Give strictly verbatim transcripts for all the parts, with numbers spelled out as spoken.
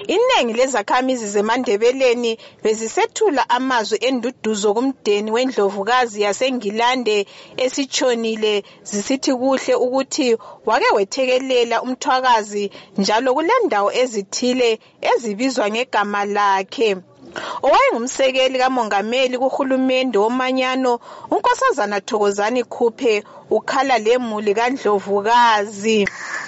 Iningi lezakhamizi zeMandebeleni bezisethula amazwi enduduzo kumdeni wendlovukazi yaseNgilande esitshonile zisithi kuhle ukuthi wake wethekelela umthwakazi njalo kulendawo ezithile ezibizwa ngegama lakhe. Owayengumsekeli kamongameli kuhulumende womanyano uNkosazana Thokozani Khuphe ukhala lemuli kaNdlovukazi.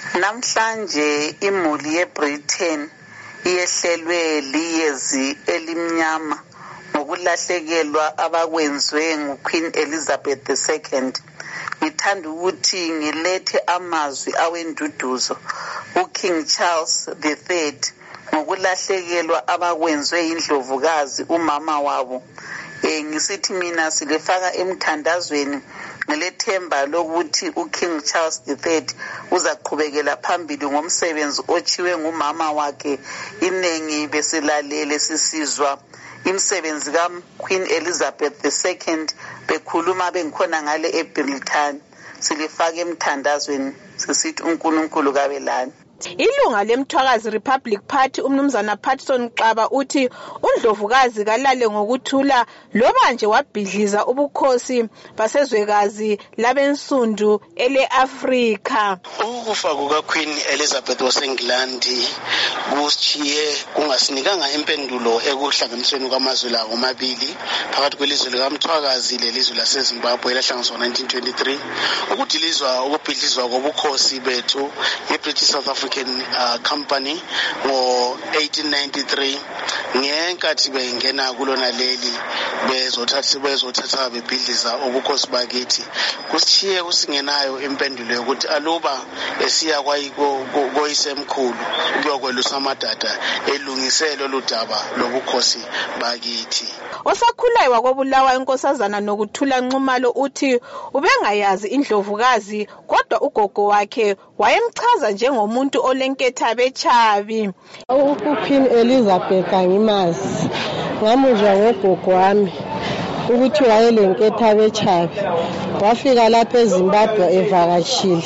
Namhlanje imuli yeBritain iyehlelwe liyezi elimnyama ngokulahlekelwa abakwenzwe nguQueen Elizabeth the second. Ngithanda ukuthi ngilethe amazwi awenduduzo uKing Charles the third ngokulahlekelwa abakwenzwe indlovukazi umama wabo. Eh ngisithi mina silefaka emthandazweni ngelethemba lokuthi uKing Charles the third uzaqhubekela phambili ngomsebenzi ochiwe ngumama wakhe. Inengi besilalele sisizwa imsebenzi kaQueen Elizabeth the second bekhuluma bengikhona ngale eBritain. Silefaka emthandazweni sisithi uNkulunkulu kabelani. Ilunga lemthwakazi Republic Party umnumzana Patson Xaba uthi uNdlovukazi kalale ngokuthula loba nje wabhidliza ubukhosi basezwekazi labensundu ele-Afrika. Ukufa kukaQueen Elizabeth waseNgilandi kusichiye kungasinikanga impendulo ekuhlanganisweni kwamazwe lawo omabili phakathi kwelizwe likaMthwakazi lelizwe laseZimbabwe elahlanganiswa ngo-nineteen twenty-three ukudilizwa ukubhidlizwa kobukhosi bethu ye-British South African uh, Company ngo-eighteen ninety-three ngenkathi bengena kulona leli bezothatha bezothatha bebhidliza ubukhosi bakithi kusichiye kusingenayo impendulo yokuthi aluba esiya kwayisemkhulu ukuyokwelusa amadada elungiselo ludaba lobukhosi bakithi. Osakhulayo wakobulawa inkosazana Nokuthula Nxumalo uthi ubengayazi indlovukazi kodwa ugogo wakhe wayemchaza njengomuntu olenketha bechabi. uQueen Elizabeth angimazi ngamuzwa ngogogo wami ukuthi wayelenketha bechabi wafika lapha eZimbabwe evakashile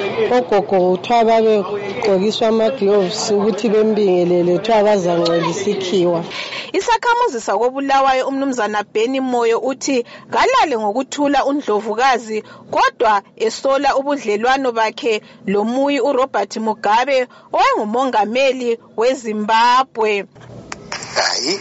ogogo uthiwa babegqokiswa ama-gloves ukuthi bembingelele uthiwa bazangcolisa ikhiwa. Isakhamuzi sakobulawayo umnumzana Beni Moyo uthi kalale ngokuthula uNdlovukazi kodwa esola ubudlelwano bakhe lomuyi uRobert Mugabe owayengumongameli weZimbabwe. Hayi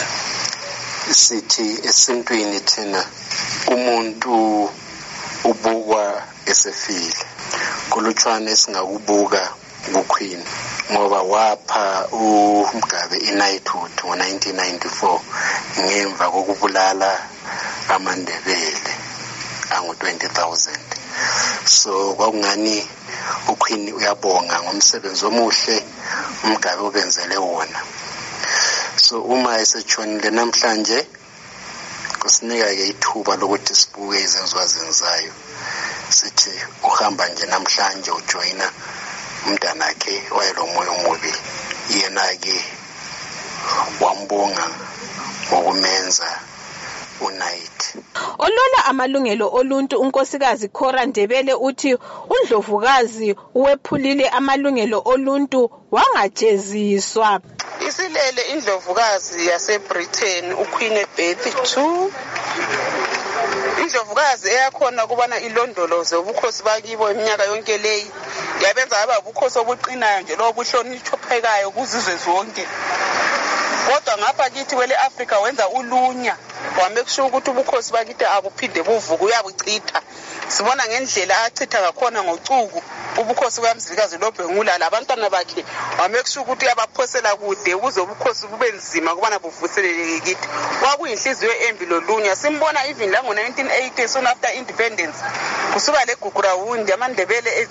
sithi esintwini thina umuntu ubukwa esefile kulutshwana esingakubuka kuQueen ngoba wapha uMgabe iKnighthood ngo-nineteen ninety-four ngemva kokubulala amaNdebele angu twenty thousand. So kwakungani uQueen uyabonga ngomsebenzi omuhle uMgabe obenzele wona. So uma esetshonile namhlanje kusinika-ke ithuba lokuthi sibuke izenzo zenzayo sithi uhamba nje namhlanje ujoyina umntanakhe wayelomoya omubi yena-ke wambonga ngokumenza uNight. Olola amalungelo oluntu unkosikazi Cora Ndebele uthi uNdlovukazi uwephulile amalungelo oluntu wangajeziswa. Isilele indlovukazi yaseBritain uQueen Elizabeth the second. Indlovukazi eyakhona kubana ilondoloze ubukhosi bakibo iminyaka yonke leyi yabenza aba ubukhosi obuqinayo nje lo buhloniphekayo kuzizwe zonke. Kodwa ngapha kithi kwele Africa wenza ulunya wamake sure ukuthi ubukhosi bakithi abuphinde buvuke uyabuchitha. Sibona ngendlela achitha ngakhona ngocuku ubukhosi bamzilikazi loBhengula labantwana bakhe wamake sure ukuthi uyabaphosela kude ukuze ubukhosi bube nzima kubana buvuseleleke kithi. Kwakuyinhliziyo embi lolunya simbona even la ngo-nineteen eighty soon after independence kusuka leGugurawundi amaNdebele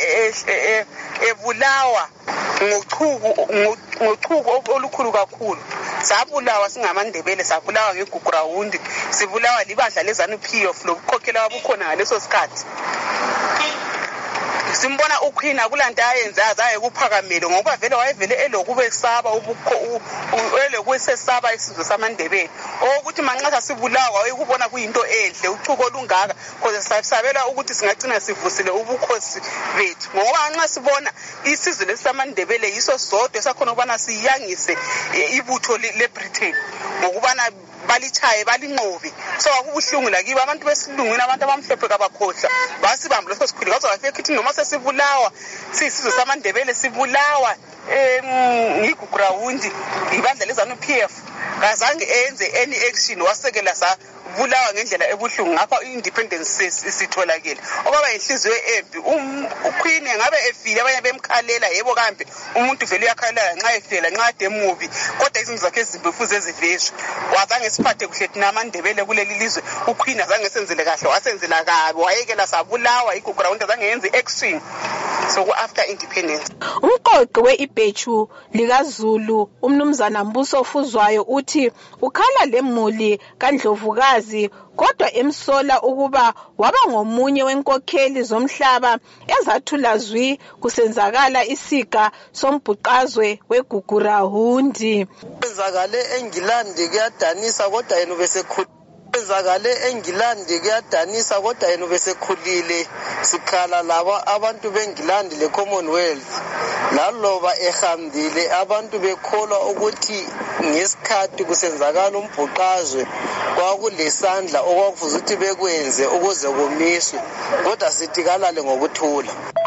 ebulawa ngochuku ngochuku olukhulu kakhulu. Sabulawa singamaNdebele sabulawa ngeGugurawundi sibulawa libandla leZANU-P F lobukhokhela wabukhona ngaleso sikhathi. simbona uQueen akulanta ayenza azaye kuphakamele ngoba vele wayevele elokubesaba ubukho elokwesesaba isizwe samaNdebele ukuthi manxa sibulawa wayekubona kuyinto enhle uchuko olungaka because sisabela ukuthi singagcina sivusile ubukhosi bethu ngoba nxa sibona isizwe lesamaNdebele yiso sodwa sakhona ukubana siyangise ibutho leBritain ngokubana balichaye balinqobe so akubuhlungu lakibo abantu besilungwini abantu abamhlophe kabakhohla basibamba leso sikhulu kwaze wafika ithi noma sesibulawa sisizwe samaNdebele sibulawa ngigugurawundi ibandla lezanu P F kazange enze any action wasekela sa bulawa ngendlela ebuhlungu ngapha independence isitholakele obaba inhliziyo embi uQueen ngabe efile abanye bemkhalela yebo kambe umuntu vele uyakhalela nxa efela nxa demubi kodwa izinto zakhe ezimbi fuze eziveshwe wazange siphathe kuhle thina amaNdebele kuleli lizwe uQueen azange senzele kahle wasenzela kabi wayekela sabulawa igugurawundi azange yenze action so after independence. Umqoqi weIbhechu likaZulu umnumzana Mbuso Fuzwayo uthi ukhala lemuli kaNdlovukazi kodwa emsola ukuba waba ngomunye wenkokheli zomhlaba ezathula zwi kusenzakala isiga sombhuqazwe weGugurahundi. Kwenzakale eNgilandi kuyadanisa kodwa yena besekhulile. Kwenzakale eNgilandi kuyadanisa kodwa yena besekhulile sikhala laba abantu beNgilandi le Commonwealth laloba ehambile abantu bekholwa ukuthi ngesikhathi kusenzakala umbhuqazwe kwakulesandla okwakufuze ukuthi bekwenze ukuze komiswe kodwa sithi kalale ngokuthula.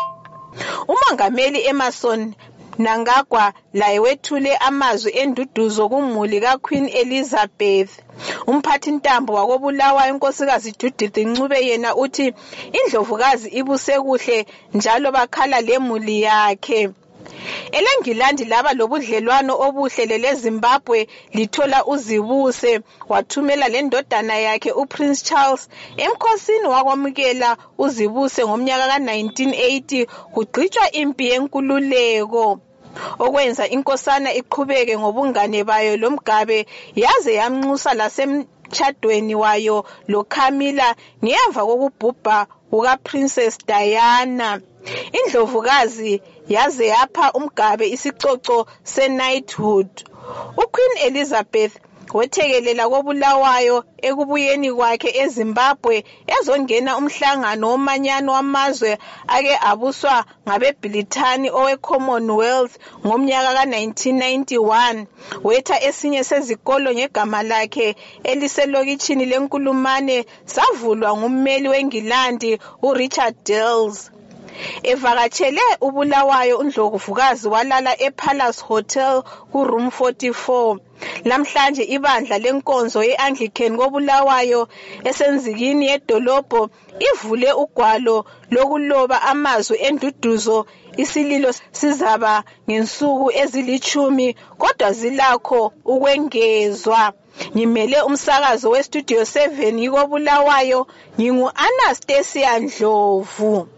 Umongameli Emerson Nangagwa laye wethule amazwi enduduzo kumuli kaQueen Elizabeth. Umphathi ntambo wakobulawa inkosikazi Judith Ncube yena uthi indlovukazi ibuse kuhle njalo bakhala lemuli yakhe. EleNgilandi laba lobudlelwano obuhle leZimbabwe lithola uzibuse wathumela lendodana yakhe uPrince Charles emkhosini wakwamukela uzibuse ngomnyaka ka nineteen eighty kugcitshwa impi yenkululeko okwenza inkosana iqhubeke ngobungane bayo loMgabe yaze yamnxusa lasemtshadweni wayo loCamilla ngemva kokubhubha kuka Princess Diana. Indlovukazi yaze yapha uMgabe isicoco seknighthood. uQueen Elizabeth wethekelela kobulawayo ekubuyeni kwakhe eZimbabwe ezongena umhlangano womanyano wamazwe ake abuswa ngabeBrithani oweCommonwealth ngomnyaka ka nineteen ninety-one wetha esinye sezikolo ngegama lakhe eliselokitshini lenkulumane savulwa ngummeli weNgilandi uRichard Dales. Evakatshele ubulawayo uNdlovukazi walala ePalace Hotel ku room forty-four. Namhlanje ibandla lenkonzo yeAnglican kobulawayo esenzikini yedolobho ivule ugwalo lokuloba amazwi enduduzo. Isililo sizaba ngensuku ezilichumi kodwa zilakho ukwengezwa. Ngimele umsakazo weStudio seven yikobulawayo ngingu Anastasia Ndlovu.